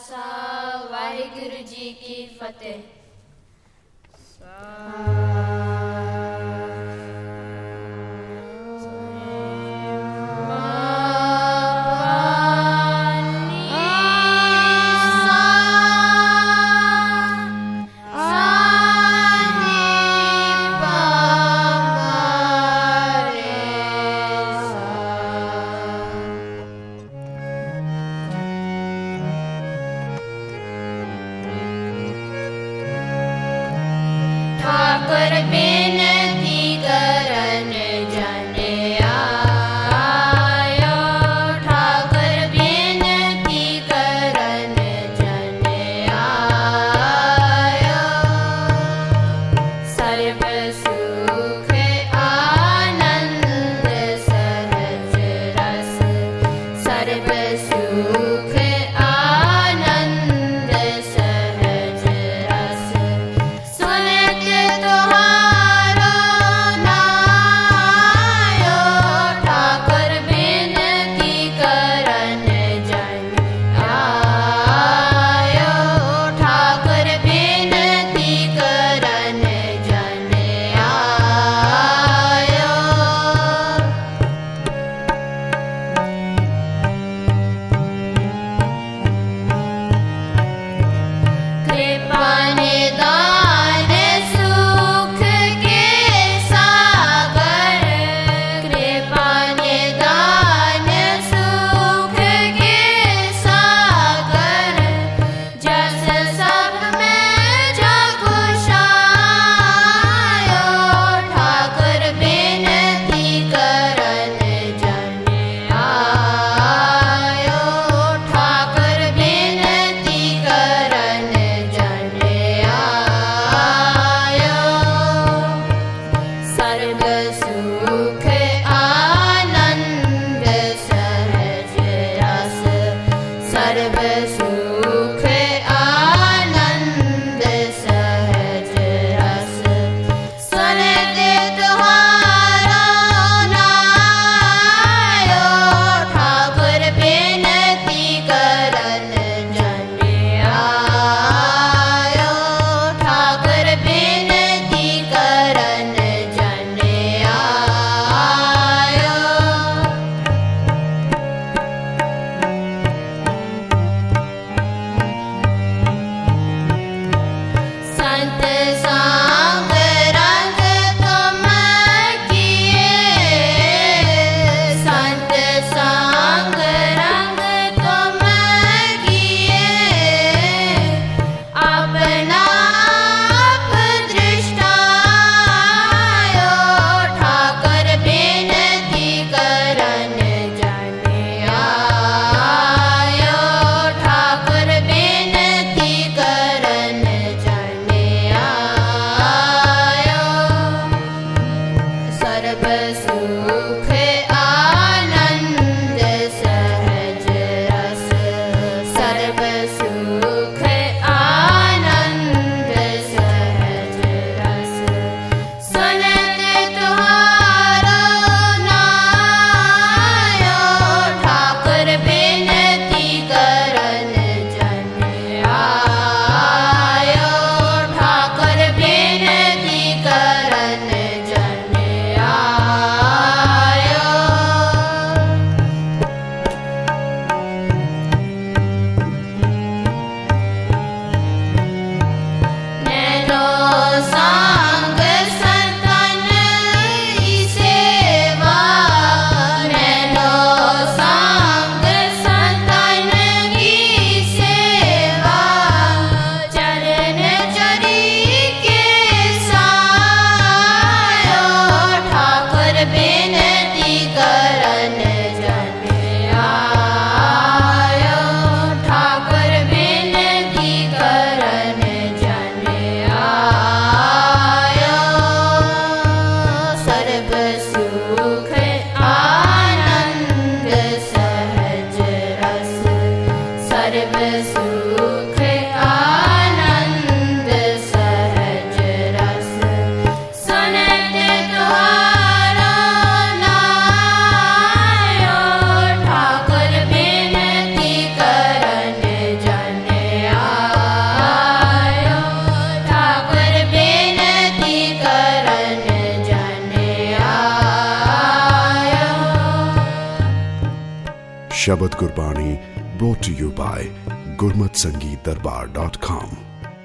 खालसा वाहिगुरु जी की फतेह। ठाकुर बिनती करन जन आयो, ठाकुर बिनती करन जन आयो। सर्व सुख आनंद सहज रस, सर्व सुख आनंद सहज रस। सुनत तुम्हारो नायो, ठाकुर बिनती करन जन आयो, ठाकुर बिनती करन जन आयो। कृपा निदान सुख के सागर, कृपा निदान सुख के सागर। जस सब में जगुशायो, ठाकुर बिनती करन जन आयो, ठाकुर बिनती करन जन आयो। सर्व सुख आनंद सहज रस, सर्व सुख आनंद सहज रस। सुनत तुम्हारो नायो, ठाकुर बिनती करन जन आयो, ठाकुर बिनती करन जन आयो। संत सांग रंग तुम किए, संत सांग रंग तुम किए। अपना आप दृष्टायो, ठाकुर बिनती करन जन आयो, ठाकुर बिनती करन जन आयो। सर्व सुख आनंद सहज रस, सर्व सुख आनंद सहज रस। सुनत तुम्हारो नायो, ठाकुर बिनती करन जन आयो, ठाकुर बिनती करन जन आयो। नैनो सांग संतन की सेवा, नैनो सांग संतन की सेवा। चरण चरी के सायो, ठाकुर बिनती करन जन आयो, ठाकुर बिनती करन जन आयो। सर्व सुख आनंद सहज रस, सर्व सुख आनंद सहज रस। सुनत तुम्हारो नायो, ठाकुर बिनती करन जन शबद Gurbani brought to you by gurmatsangeetdarbar.com।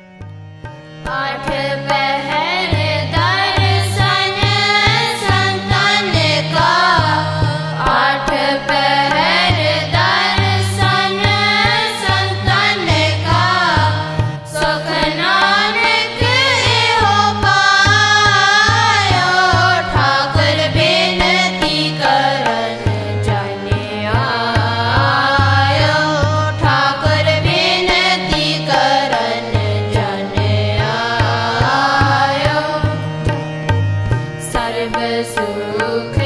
आठ पहर दर्शन संतन का, आठ पहर दर्शन संतन का, सुख नानक हो पायो। ठाकुर बिनती करन जन आयो, ठाकुर बिनती करन जन आयो। सर्व सुख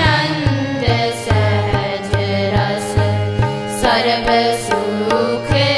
आनंद सहज रस, सर्व सुख